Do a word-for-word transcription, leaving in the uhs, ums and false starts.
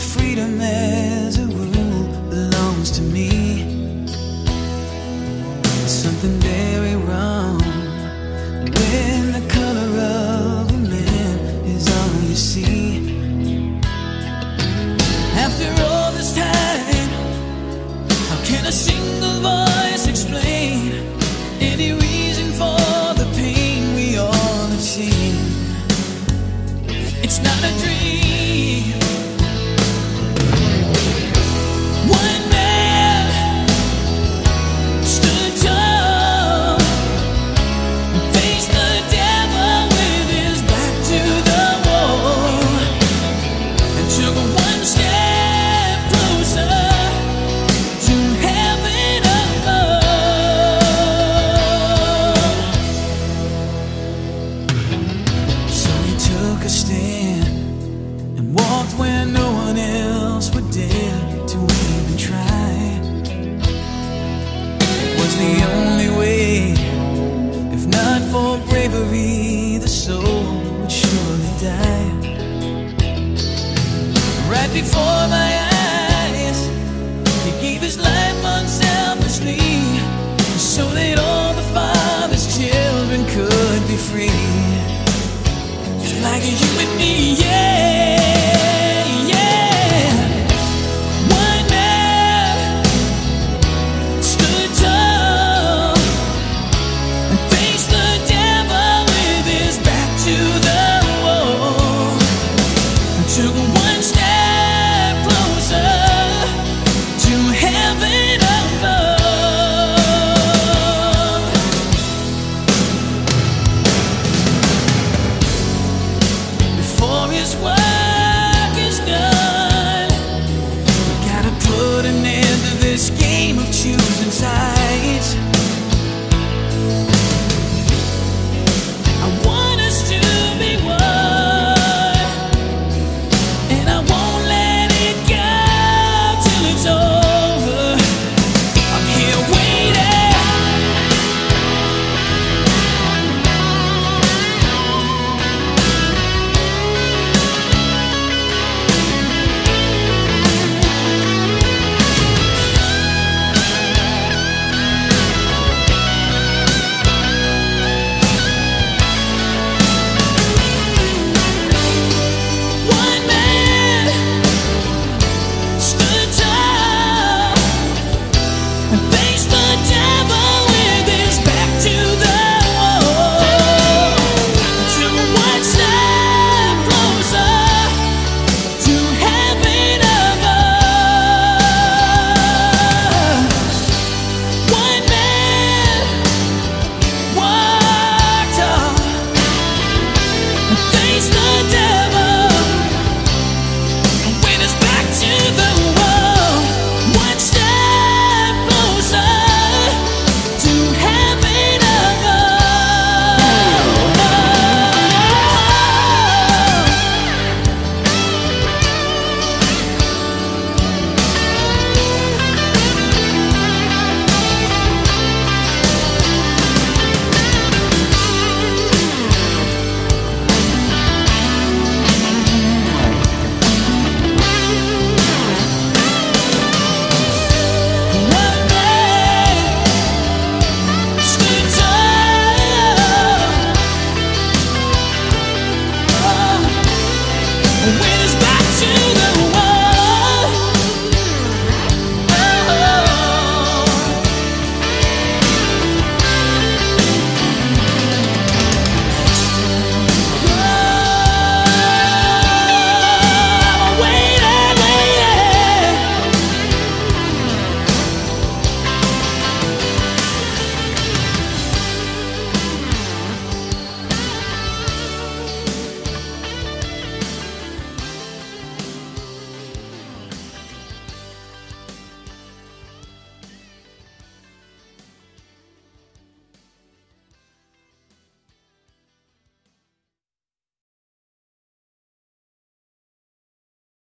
freedom as a rule belongs to me. There's something very wrong when the color of a man is all you see. After all this time, how can a single voice explain any reason for the pain we all have seen? It's not a dream. One man stood tall and faced the devil with his back to the wall, and took one step closer to heaven above. So he took a stand and walked where no one else would dare to even try. It was the only way. If not for bravery, the soul would surely die. Right before my eyes, he gave his life unselfishly, so that all the Father's children could be free, just like you and me, yeah.